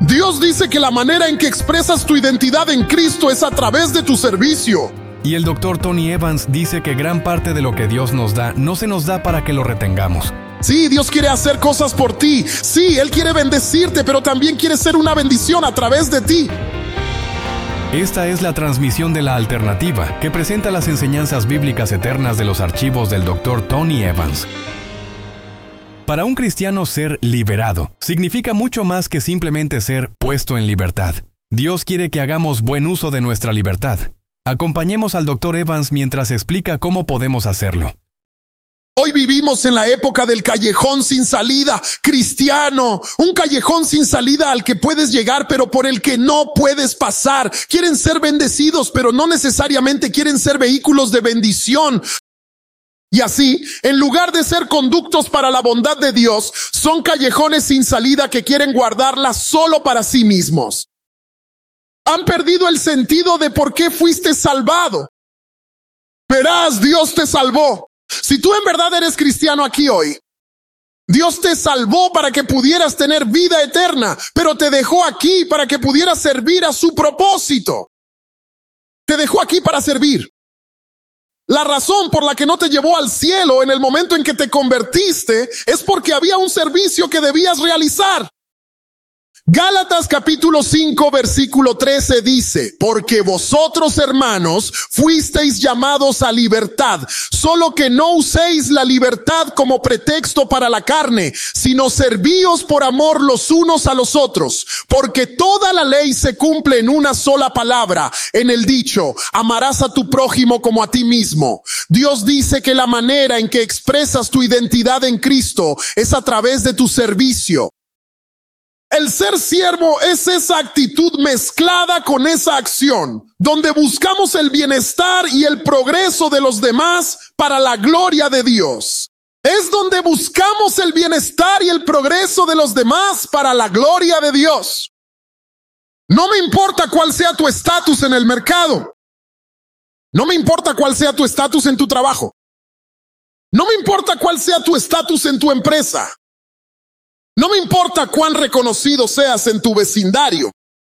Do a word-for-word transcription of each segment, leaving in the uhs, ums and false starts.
Dios dice que la manera en que expresas tu identidad en Cristo es a través de tu servicio. Y el doctor Tony Evans dice que gran parte de lo que Dios nos da no se nos da para que lo retengamos. Sí, Dios quiere hacer cosas por ti. Sí, Él quiere bendecirte, pero también quiere ser una bendición a través de ti. Esta es la transmisión de La Alternativa, que presenta las enseñanzas bíblicas eternas de los archivos del doctor Tony Evans. Para un cristiano, ser liberado significa mucho más que simplemente ser puesto en libertad. Dios quiere que hagamos buen uso de nuestra libertad. Acompañemos al doctor Evans mientras explica cómo podemos hacerlo. Hoy vivimos en la época del callejón sin salida cristiano, un callejón sin salida al que puedes llegar pero por el que no puedes pasar. Quieren ser bendecidos pero no necesariamente quieren ser vehículos de bendición. Y así, en lugar de ser conductos para la bondad de Dios, son callejones sin salida que quieren guardarla solo para sí mismos. Han perdido el sentido de por qué fuiste salvado. Verás, Dios te salvó. Si tú en verdad eres cristiano aquí hoy, Dios te salvó para que pudieras tener vida eterna, pero te dejó aquí para que pudieras servir a su propósito. Te dejó aquí para servir. La razón por la que no te llevó al cielo en el momento en que te convertiste es porque había un servicio que debías realizar. Gálatas capítulo cinco versículo trece dice: porque vosotros, hermanos, fuisteis llamados a libertad, solo que no uséis la libertad como pretexto para la carne, sino servíos por amor los unos a los otros, porque toda la ley se cumple en una sola palabra, en el dicho: amarás a tu prójimo como a ti mismo. Dios dice que la manera en que expresas tu identidad en Cristo es a través de tu servicio. El ser siervo es esa actitud mezclada con esa acción, donde buscamos el bienestar y el progreso de los demás para la gloria de Dios. Es donde buscamos el bienestar y el progreso de los demás para la gloria de Dios. No me importa cuál sea tu estatus en el mercado. No me importa cuál sea tu estatus en tu trabajo. No me importa cuál sea tu estatus en tu empresa. No me importa cuán reconocido seas en tu vecindario.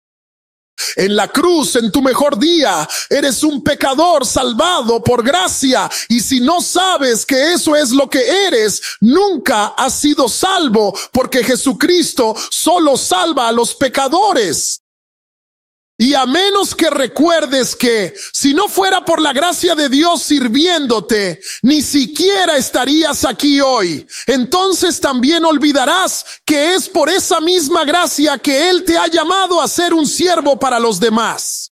En la cruz, en tu mejor día, eres un pecador salvado por gracia. Y si no sabes que eso es lo que eres, nunca has sido salvo, porque Jesucristo solo salva a los pecadores. Y a menos que recuerdes que si no fuera por la gracia de Dios sirviéndote, ni siquiera estarías aquí hoy, entonces también olvidarás que es por esa misma gracia que Él te ha llamado a ser un siervo para los demás.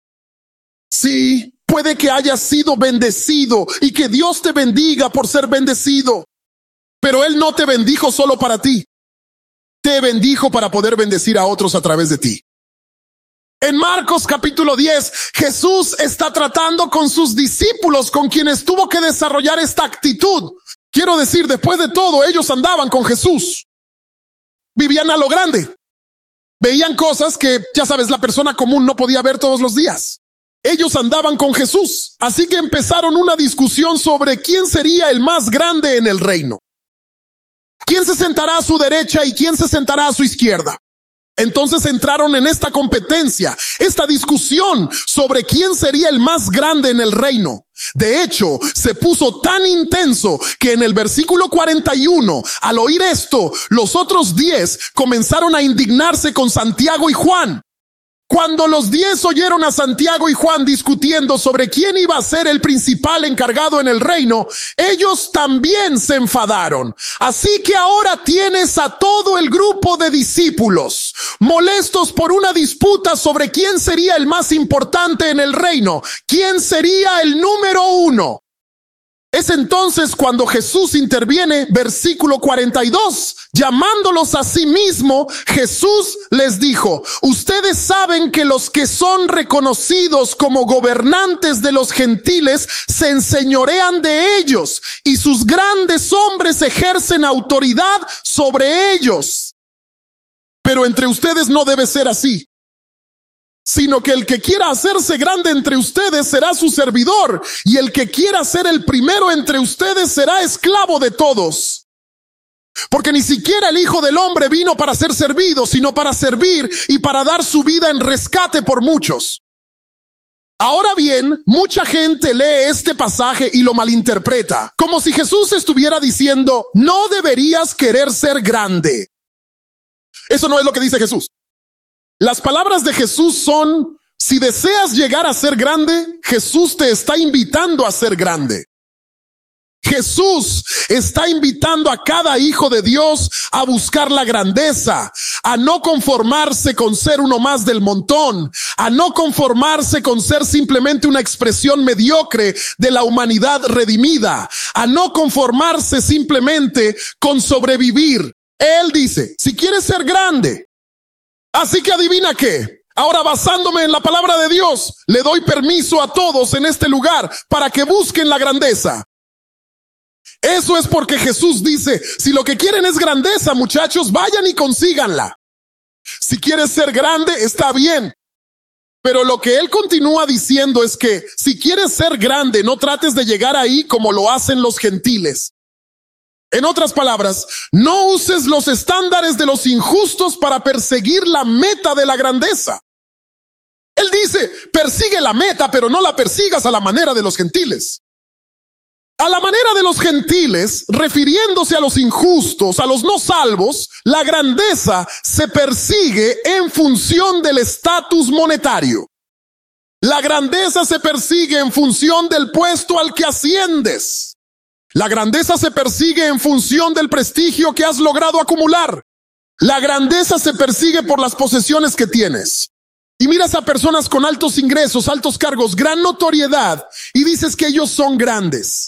Sí, puede que hayas sido bendecido y que Dios te bendiga por ser bendecido, pero Él no te bendijo solo para ti. Te bendijo para poder bendecir a otros a través de ti. En Marcos capítulo diez, Jesús está tratando con sus discípulos, con quienes tuvo que desarrollar esta actitud. Quiero decir, después de todo, ellos andaban con Jesús. Vivían a lo grande. Veían cosas que, ya sabes, la persona común no podía ver todos los días. Ellos andaban con Jesús, así que empezaron una discusión sobre quién sería el más grande en el reino. ¿Quién se sentará a su derecha y quién se sentará a su izquierda? Entonces entraron en esta competencia, esta discusión sobre quién sería el más grande en el reino. De hecho, se puso tan intenso que en el versículo cuarenta y uno, al oír esto, los otros diez comenzaron a indignarse con Santiago y Juan. Cuando los diez oyeron a Santiago y Juan discutiendo sobre quién iba a ser el principal encargado en el reino, ellos también se enfadaron. Así que ahora tienes a todo el grupo de discípulos molestos por una disputa sobre quién sería el más importante en el reino, quién sería el número uno. Es entonces cuando Jesús interviene, versículo cuarenta y dos, llamándolos a sí mismo, Jesús les dijo: ustedes saben que los que son reconocidos como gobernantes de los gentiles se enseñorean de ellos, y sus grandes hombres ejercen autoridad sobre ellos. Pero entre ustedes no debe ser así, sino que el que quiera hacerse grande entre ustedes será su servidor, y el que quiera ser el primero entre ustedes será esclavo de todos. Porque ni siquiera el Hijo del Hombre vino para ser servido, sino para servir y para dar su vida en rescate por muchos. Ahora bien, mucha gente lee este pasaje y lo malinterpreta, como si Jesús estuviera diciendo, no deberías querer ser grande. Eso no es lo que dice Jesús. Las palabras de Jesús son, si deseas llegar a ser grande, Jesús te está invitando a ser grande. Jesús está invitando a cada hijo de Dios a buscar la grandeza, a no conformarse con ser uno más del montón, a no conformarse con ser simplemente una expresión mediocre de la humanidad redimida, a no conformarse simplemente con sobrevivir. Él dice, si quieres ser grande, así que adivina qué. Ahora, basándome en la palabra de Dios, le doy permiso a todos en este lugar para que busquen la grandeza. Eso es porque Jesús dice, si lo que quieren es grandeza, muchachos, vayan y consíganla. Si quieres ser grande, está bien. Pero lo que él continúa diciendo es que si quieres ser grande, no trates de llegar ahí como lo hacen los gentiles. En otras palabras, no uses los estándares de los injustos para perseguir la meta de la grandeza. Él dice, persigue la meta, pero no la persigas a la manera de los gentiles. A la manera de los gentiles, refiriéndose a los injustos, a los no salvos, la grandeza se persigue en función del estatus monetario. La grandeza se persigue en función del puesto al que asciendes. La grandeza se persigue en función del prestigio que has logrado acumular. La grandeza se persigue por las posesiones que tienes. Y miras a personas con altos ingresos, altos cargos, gran notoriedad, y dices que ellos son grandes.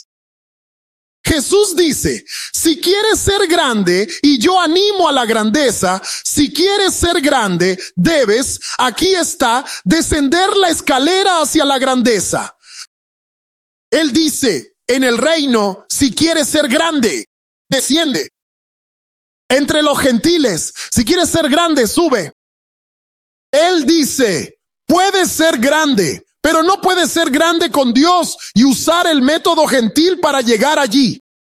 Jesús dice, si quieres ser grande, y yo animo a la grandeza, si quieres ser grande, debes, aquí está, descender la escalera hacia la grandeza. Él dice, en el reino, si quieres ser grande, desciende. Entre los gentiles, si quieres ser grande, sube. Él dice, puedes ser grande, pero no puedes ser grande con Dios y usar el método gentil para llegar allí.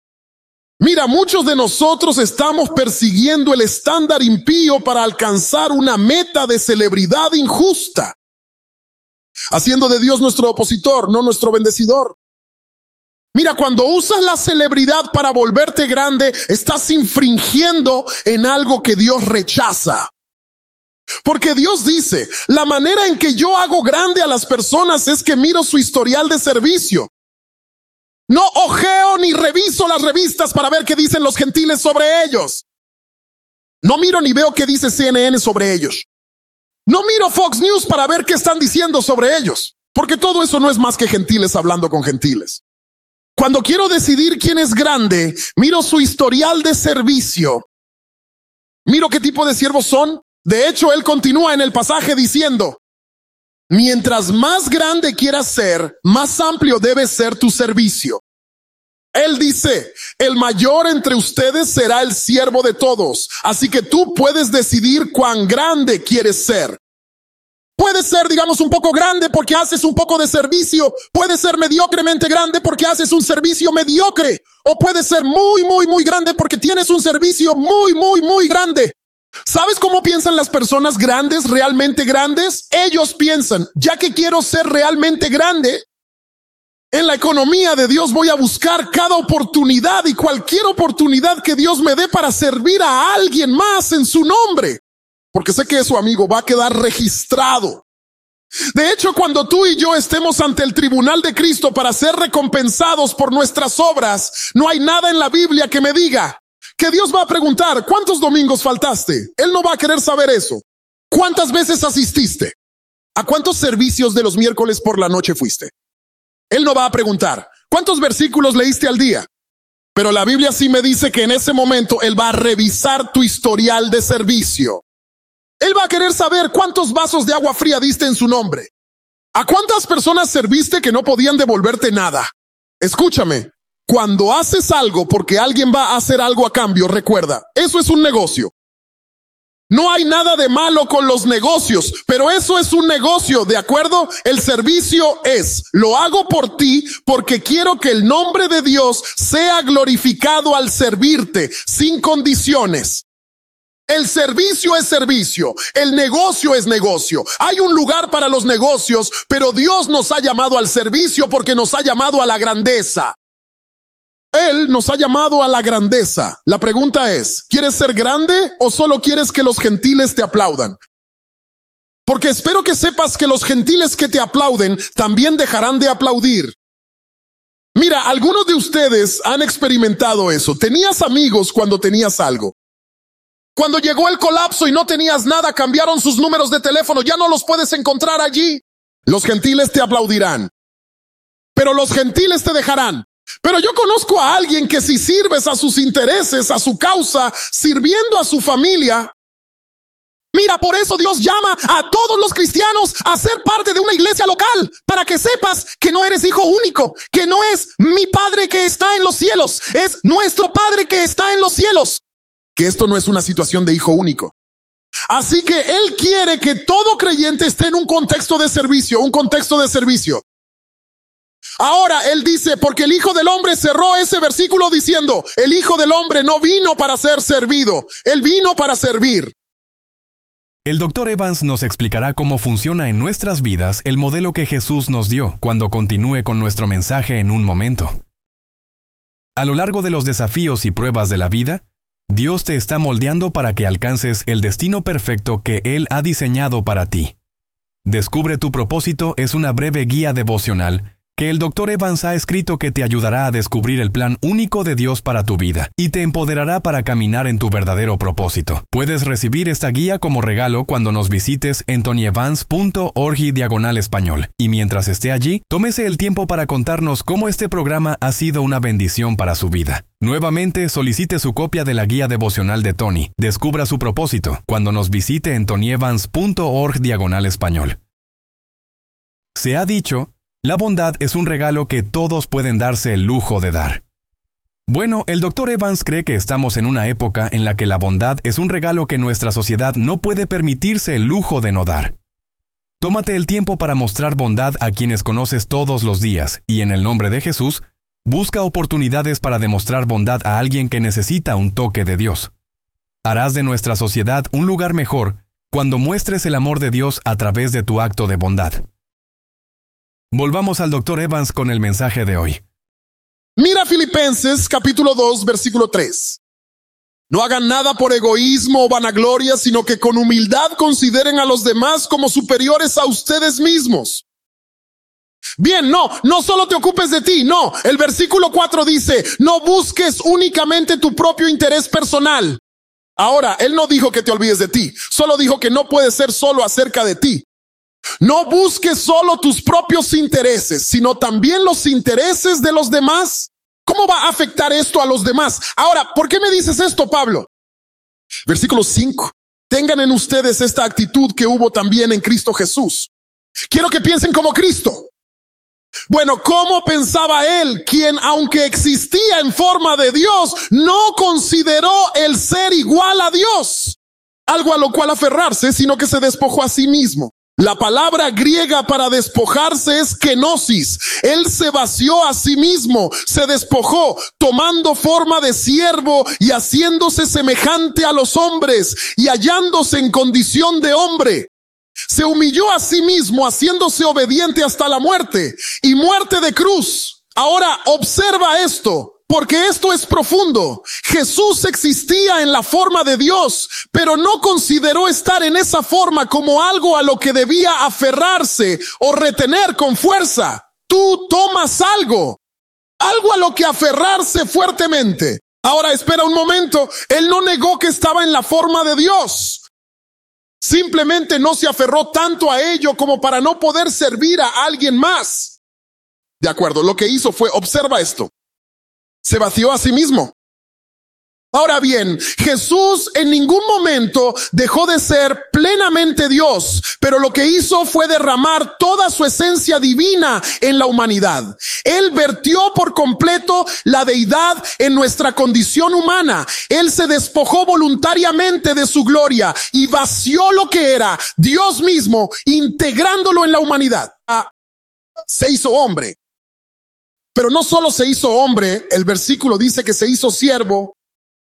Mira, muchos de nosotros estamos persiguiendo el estándar impío para alcanzar una meta de celebridad injusta, haciendo de Dios nuestro opositor, no nuestro bendecidor. Mira, cuando usas la celebridad para volverte grande, estás infringiendo en algo que Dios rechaza. Porque Dios dice, la manera en que yo hago grande a las personas es que miro su historial de servicio. No ojeo ni reviso las revistas para ver qué dicen los gentiles sobre ellos. No miro ni veo qué dice C N N sobre ellos. No miro Fox News para ver qué están diciendo sobre ellos. Porque todo eso no es más que gentiles hablando con gentiles. Cuando quiero decidir quién es grande, miro su historial de servicio. Miro qué tipo de siervos son. De hecho, él continúa en el pasaje diciendo, mientras más grande quieras ser, más amplio debe ser tu servicio. Él dice, el mayor entre ustedes será el siervo de todos. Así que tú puedes decidir cuán grande quieres ser. Puedes ser, digamos, un poco grande porque haces un poco de servicio. Puedes ser mediocremente grande porque haces un servicio mediocre. O puedes ser muy, muy, muy grande porque tienes un servicio muy, muy, muy grande. ¿Sabes cómo piensan las personas grandes, realmente grandes? Ellos piensan, ya que quiero ser realmente grande, en la economía de Dios voy a buscar cada oportunidad y cualquier oportunidad que Dios me dé para servir a alguien más en su nombre. Porque sé que eso, amigo, va a quedar registrado. De hecho, cuando tú y yo estemos ante el tribunal de Cristo para ser recompensados por nuestras obras, no hay nada en la Biblia que me diga que Dios va a preguntar, ¿cuántos domingos faltaste? Él no va a querer saber eso. ¿Cuántas veces asististe? ¿A cuántos servicios de los miércoles por la noche fuiste? Él no va a preguntar, ¿cuántos versículos leíste al día? Pero la Biblia sí me dice que en ese momento Él va a revisar tu historial de servicio. Él va a querer saber cuántos vasos de agua fría diste en su nombre. ¿A cuántas personas serviste que no podían devolverte nada? Escúchame. Cuando haces algo porque alguien va a hacer algo a cambio, recuerda, eso es un negocio. No hay nada de malo con los negocios, pero eso es un negocio, ¿de acuerdo? El servicio es, lo hago por ti porque quiero que el nombre de Dios sea glorificado al servirte, sin condiciones. El servicio es servicio, el negocio es negocio. Hay un lugar para los negocios, pero Dios nos ha llamado al servicio porque nos ha llamado a la grandeza. Él nos ha llamado a la grandeza. La pregunta es, ¿quieres ser grande o solo quieres que los gentiles te aplaudan? Porque espero que sepas que los gentiles que te aplauden también dejarán de aplaudir. Mira, algunos de ustedes han experimentado eso. Tenías amigos cuando tenías algo. Cuando llegó el colapso y no tenías nada, cambiaron sus números de teléfono. Ya no los puedes encontrar allí. Los gentiles te aplaudirán, pero los gentiles te dejarán. Pero yo conozco a alguien que si sirves a sus intereses, a su causa, sirviendo a su familia, mira, por eso Dios llama a todos los cristianos a ser parte de una iglesia local, para que sepas que no eres hijo único, que no es mi Padre que está en los cielos, es nuestro Padre que está en los cielos. Que esto no es una situación de hijo único. Así que Él quiere que todo creyente esté en un contexto de servicio, un contexto de servicio. Ahora Él dice, porque el Hijo del Hombre cerró ese versículo diciendo, el Hijo del Hombre no vino para ser servido, Él vino para servir. El doctor Evans nos explicará cómo funciona en nuestras vidas el modelo que Jesús nos dio cuando continúe con nuestro mensaje en un momento. A lo largo de los desafíos y pruebas de la vida, Dios te está moldeando para que alcances el destino perfecto que Él ha diseñado para ti. Descubre tu propósito es una breve guía devocional que el doctor Evans ha escrito que te ayudará a descubrir el plan único de Dios para tu vida y te empoderará para caminar en tu verdadero propósito. Puedes recibir esta guía como regalo cuando nos visites en tonyevans punto org diagonal español. Y mientras esté allí, tómese el tiempo para contarnos cómo este programa ha sido una bendición para su vida. Nuevamente, solicite su copia de la guía devocional de Tony. Descubra su propósito cuando nos visite en tonyevans punto org diagonal español. Se ha dicho, la bondad es un regalo que todos pueden darse el lujo de dar. Bueno, el doctor Evans cree que estamos en una época en la que la bondad es un regalo que nuestra sociedad no puede permitirse el lujo de no dar. Tómate el tiempo para mostrar bondad a quienes conoces todos los días y en el nombre de Jesús, busca oportunidades para demostrar bondad a alguien que necesita un toque de Dios. Harás de nuestra sociedad un lugar mejor cuando muestres el amor de Dios a través de tu acto de bondad. Volvamos al doctor Evans con el mensaje de hoy. Mira Filipenses capítulo dos, versículo tres. No hagan nada por egoísmo o vanagloria, sino que con humildad consideren a los demás como superiores a ustedes mismos. Bien, no, no solo te ocupes de ti, no. El versículo cuatro dice, no busques únicamente tu propio interés personal. Ahora, Él no dijo que te olvides de ti, solo dijo que no puedes ser solo acerca de ti. No busques solo tus propios intereses, sino también los intereses de los demás. ¿Cómo va a afectar esto a los demás? Ahora, ¿por qué me dices esto, Pablo? Versículo cinco. Tengan en ustedes esta actitud que hubo también en Cristo Jesús. Quiero que piensen como Cristo. Bueno, ¿cómo pensaba Él, quien aunque existía en forma de Dios, no consideró el ser igual a Dios, algo a lo cual aferrarse, sino que se despojó a sí mismo? La palabra griega para despojarse es kenosis. Él se vació a sí mismo, se despojó, tomando forma de siervo y haciéndose semejante a los hombres y hallándose en condición de hombre. Se humilló a sí mismo, haciéndose obediente hasta la muerte y muerte de cruz. Ahora observa esto, porque esto es profundo. Jesús existía en la forma de Dios, pero no consideró estar en esa forma como algo a lo que debía aferrarse o retener con fuerza. Tú tomas algo, algo a lo que aferrarse fuertemente. Ahora espera un momento, Él no negó que estaba en la forma de Dios. Simplemente no se aferró tanto a ello como para no poder servir a alguien más. De acuerdo, lo que hizo fue, observa esto. Se vació a sí mismo. Ahora bien, Jesús en ningún momento dejó de ser plenamente Dios, pero lo que hizo fue derramar toda su esencia divina en la humanidad. Él vertió por completo la deidad en nuestra condición humana. Él se despojó voluntariamente de su gloria y vació lo que era Dios mismo, integrándolo en la humanidad. Se hizo hombre. Pero no solo se hizo hombre, el versículo dice que se hizo siervo.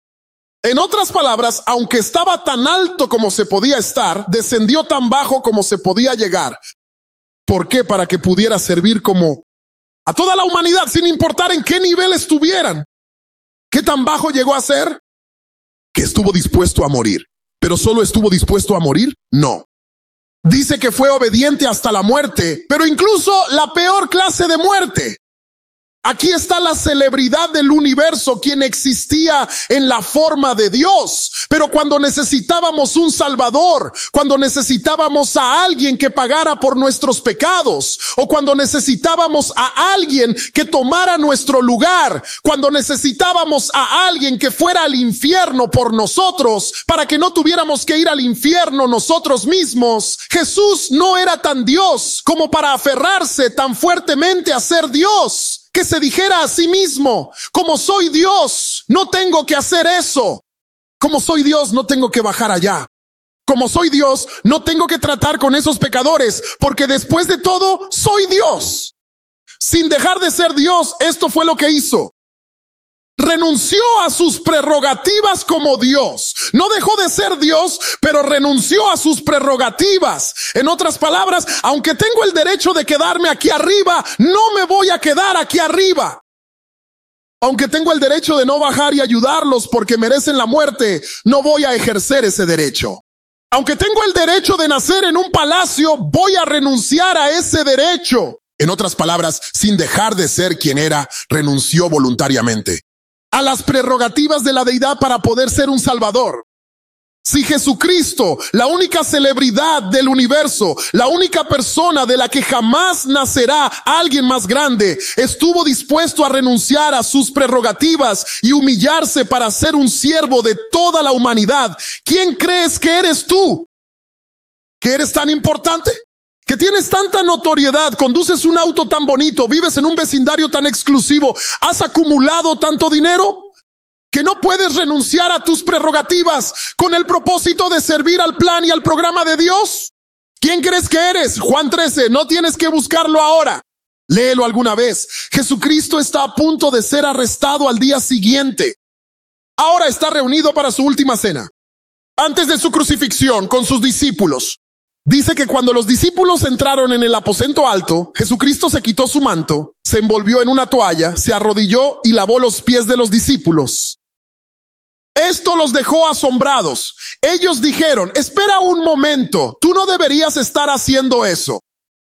En otras palabras, aunque estaba tan alto como se podía estar, descendió tan bajo como se podía llegar. ¿Por qué? Para que pudiera servir como a toda la humanidad, sin importar en qué nivel estuvieran. ¿Qué tan bajo llegó a ser? Que estuvo dispuesto a morir. ¿Pero solo estuvo dispuesto a morir? No. Dice que fue obediente hasta la muerte, pero incluso la peor clase de muerte. Aquí está la celebridad del universo, quien existía en la forma de Dios. Pero cuando necesitábamos un Salvador, cuando necesitábamos a alguien que pagara por nuestros pecados, o cuando necesitábamos a alguien que tomara nuestro lugar, cuando necesitábamos a alguien que fuera al infierno por nosotros, para que no tuviéramos que ir al infierno nosotros mismos, Jesús no era tan Dios como para aferrarse tan fuertemente a ser Dios, que se dijera a sí mismo: como soy Dios, no tengo que hacer eso. Como soy Dios, no tengo que bajar allá. Como soy Dios, no tengo que tratar con esos pecadores, porque después de todo, soy Dios. Sin dejar de ser Dios, esto fue lo que hizo. Renunció a sus prerrogativas como Dios. No dejó de ser Dios, pero renunció a sus prerrogativas. En otras palabras, aunque tengo el derecho de quedarme aquí arriba, no me voy a quedar aquí arriba. Aunque tengo el derecho de no bajar y ayudarlos porque merecen la muerte, no voy a ejercer ese derecho. Aunque tengo el derecho de nacer en un palacio, voy a renunciar a ese derecho. En otras palabras, sin dejar de ser quien era, renunció voluntariamente a las prerrogativas de la deidad para poder ser un salvador. Si Jesucristo, la única celebridad del universo, la única persona de la que jamás nacerá alguien más grande, estuvo dispuesto a renunciar a sus prerrogativas y humillarse para ser un siervo de toda la humanidad, ¿quién crees que eres tú? ¿Que eres tan importante? ¿Que tienes tanta notoriedad, conduces un auto tan bonito, vives en un vecindario tan exclusivo, has acumulado tanto dinero, que no puedes renunciar a tus prerrogativas con el propósito de servir al plan y al programa de Dios? ¿Quién crees que eres? Juan trece, no tienes que buscarlo ahora. Léelo alguna vez. Jesucristo está a punto de ser arrestado al día siguiente. Ahora está reunido para su última cena. Antes de su crucifixión con sus discípulos. Dice que cuando los discípulos entraron en el aposento alto, Jesucristo se quitó su manto, se envolvió en una toalla, se arrodilló y lavó los pies de los discípulos. Esto los dejó asombrados. Ellos dijeron: espera un momento, tú no deberías estar haciendo eso.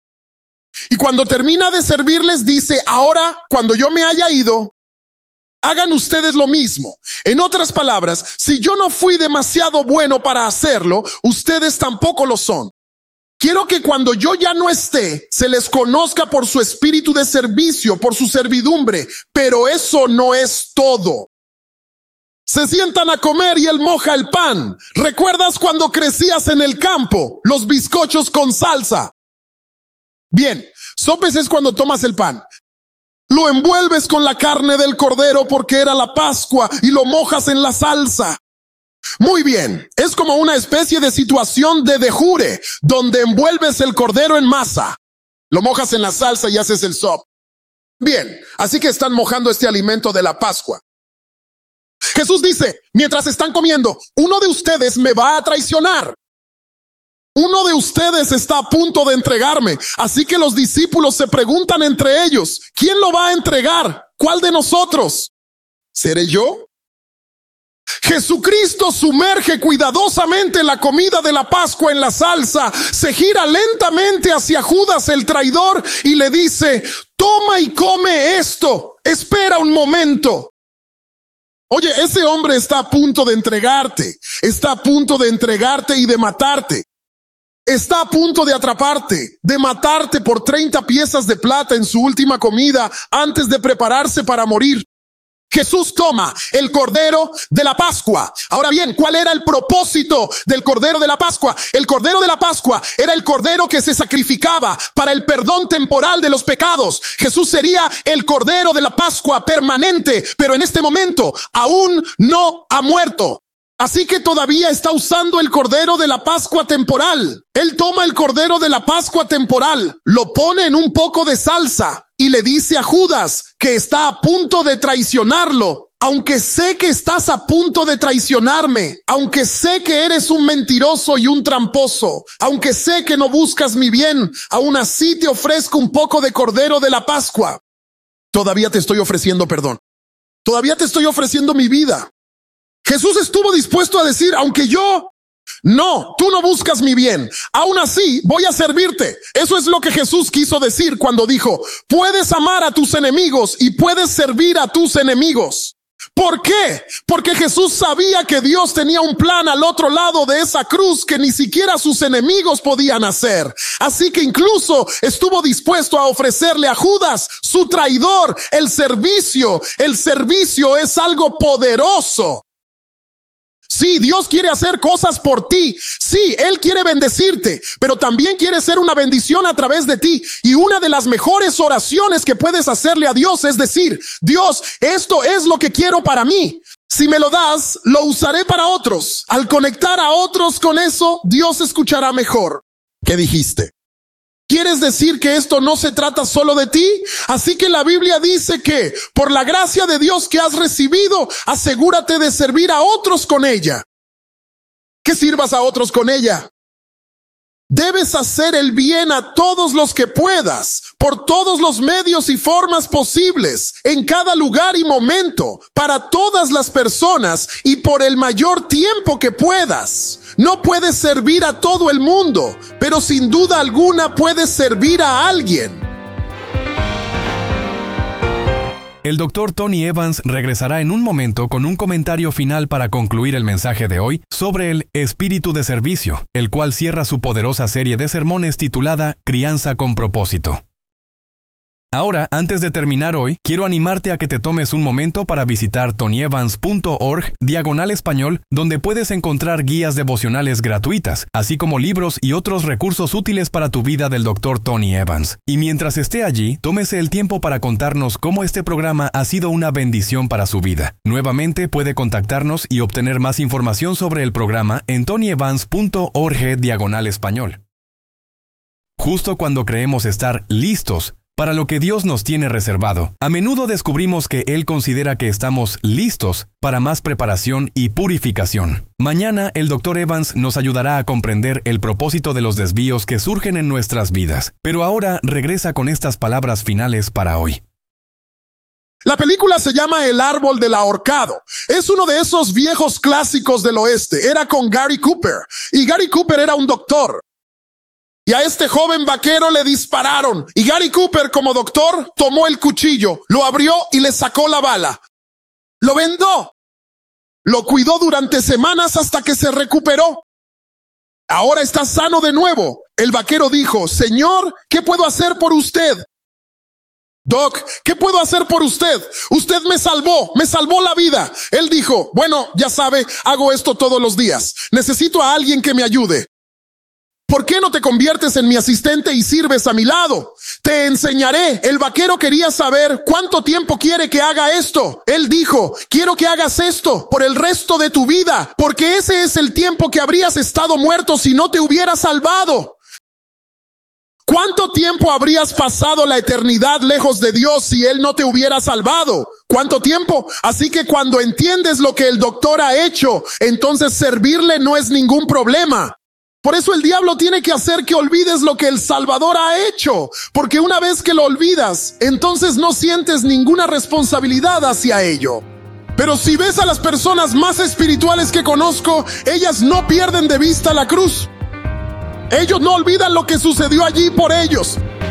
Y cuando termina de servirles dice: ahora, cuando yo me haya ido, hagan ustedes lo mismo. En otras palabras, si yo no fui demasiado bueno para hacerlo, ustedes tampoco lo son. Quiero que cuando yo ya no esté, se les conozca por su espíritu de servicio, por su servidumbre, pero eso no es todo. Se sientan a comer y él moja el pan. ¿Recuerdas cuando crecías en el campo? Los bizcochos con salsa. Bien, sopes es cuando tomas el pan. Lo envuelves con la carne del cordero porque era la Pascua y lo mojas en la salsa. Muy bien, es como una especie de situación de dejure, donde envuelves el cordero en masa, lo mojas en la salsa y haces el sop. Bien, así que están mojando este alimento de la Pascua. Jesús dice, mientras están comiendo, uno de ustedes me va a traicionar. Uno de ustedes está a punto de entregarme. Así que los discípulos se preguntan entre ellos, ¿quién lo va a entregar? ¿Cuál de nosotros? ¿Seré yo? Jesucristo sumerge cuidadosamente la comida de la Pascua en la salsa, se gira lentamente hacia Judas el traidor y le dice, toma y come esto, espera un momento. Oye, ese hombre está a punto de entregarte, está a punto de entregarte y de matarte. Está a punto de atraparte, de matarte por treinta piezas de plata en su última comida antes de prepararse para morir. Jesús toma el Cordero de la Pascua. Ahora bien, ¿cuál era el propósito del Cordero de la Pascua? El Cordero de la Pascua era el Cordero que se sacrificaba para el perdón temporal de los pecados. Jesús sería el Cordero de la Pascua permanente, pero en este momento aún no ha muerto. Así que todavía está usando el Cordero de la Pascua temporal. Él toma el Cordero de la Pascua temporal, lo pone en un poco de salsa y le dice a Judas que está a punto de traicionarlo. Aunque sé que estás a punto de traicionarme, aunque sé que eres un mentiroso y un tramposo, aunque sé que no buscas mi bien, aún así te ofrezco un poco de Cordero de la Pascua. Todavía te estoy ofreciendo perdón. Todavía te estoy ofreciendo mi vida. Jesús estuvo dispuesto a decir, aunque yo, no, tú no buscas mi bien, aún así voy a servirte. Eso es lo que Jesús quiso decir cuando dijo, puedes amar a tus enemigos y puedes servir a tus enemigos. ¿Por qué? Porque Jesús sabía que Dios tenía un plan al otro lado de esa cruz que ni siquiera sus enemigos podían hacer. Así que incluso estuvo dispuesto a ofrecerle a Judas, su traidor, el servicio. El servicio es algo poderoso. Sí, Dios quiere hacer cosas por ti. Sí, Él quiere bendecirte, pero también quiere ser una bendición a través de ti. Y una de las mejores oraciones que puedes hacerle a Dios es decir, Dios, esto es lo que quiero para mí. Si me lo das, lo usaré para otros. Al conectar a otros con eso, Dios escuchará mejor. ¿Qué dijiste? ¿Quieres decir que esto no se trata solo de ti? Así que la Biblia dice que por la gracia de Dios que has recibido, asegúrate de servir a otros con ella. Que sirvas a otros con ella. Debes hacer el bien a todos los que puedas, por todos los medios y formas posibles, en cada lugar y momento, para todas las personas y por el mayor tiempo que puedas. No puedes servir a todo el mundo, pero sin duda alguna puedes servir a alguien. El doctor Tony Evans regresará en un momento con un comentario final para concluir el mensaje de hoy sobre el espíritu de servicio, el cual cierra su poderosa serie de sermones titulada Crianza con propósito. Ahora, antes de terminar hoy, quiero animarte a que te tomes un momento para visitar tonyevans punto org diagonal español, donde puedes encontrar guías devocionales gratuitas, así como libros y otros recursos útiles para tu vida del doctor Tony Evans. Y mientras esté allí, tómese el tiempo para contarnos cómo este programa ha sido una bendición para su vida. Nuevamente puede contactarnos y obtener más información sobre el programa en tonyevans punto org diagonal español. Justo cuando creemos estar listos para lo que Dios nos tiene reservado, a menudo descubrimos que Él considera que estamos listos para más preparación y purificación. Mañana, el doctor Evans nos ayudará a comprender el propósito de los desvíos que surgen en nuestras vidas, pero ahora regresa con estas palabras finales para hoy. La película se llama El árbol del ahorcado. Es uno de esos viejos clásicos del oeste. Era con Gary Cooper, y Gary Cooper era un doctor. Y a este joven vaquero le dispararon. Y Gary Cooper, como doctor, tomó el cuchillo, lo abrió y le sacó la bala. Lo vendó. Lo cuidó durante semanas hasta que se recuperó. Ahora está sano de nuevo. El vaquero dijo, Señor, ¿qué puedo hacer por usted? Doc, ¿qué puedo hacer por usted? Usted me salvó, me salvó la vida. Él dijo, bueno, ya sabe, hago esto todos los días. Necesito a alguien que me ayude. ¿Por qué no te conviertes en mi asistente y sirves a mi lado? Te enseñaré. El vaquero quería saber cuánto tiempo quiere que haga esto. Él dijo, quiero que hagas esto por el resto de tu vida, porque ese es el tiempo que habrías estado muerto si no te hubiera salvado. ¿Cuánto tiempo habrías pasado la eternidad lejos de Dios si Él no te hubiera salvado? ¿Cuánto tiempo? Así que cuando entiendes lo que el doctor ha hecho, entonces servirle no es ningún problema. Por eso el diablo tiene que hacer que olvides lo que el Salvador ha hecho, porque una vez que lo olvidas, entonces no sientes ninguna responsabilidad hacia ello. Pero si ves a las personas más espirituales que conozco, ellas no pierden de vista la cruz. Ellos no olvidan lo que sucedió allí por ellos.